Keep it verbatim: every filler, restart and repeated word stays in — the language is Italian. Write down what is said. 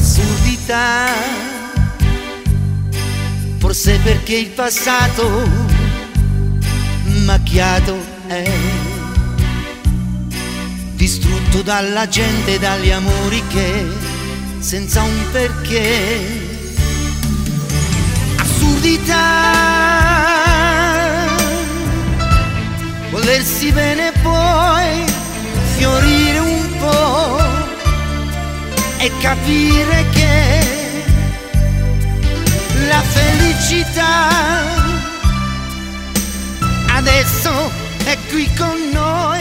Assurdità, forse perché il passato macchiato è, distrutto dalla gente, dagli amori che senza un perché. Assurdità, volersi bene poi fiorire un po' e capire che la felicità adesso è qui con noi.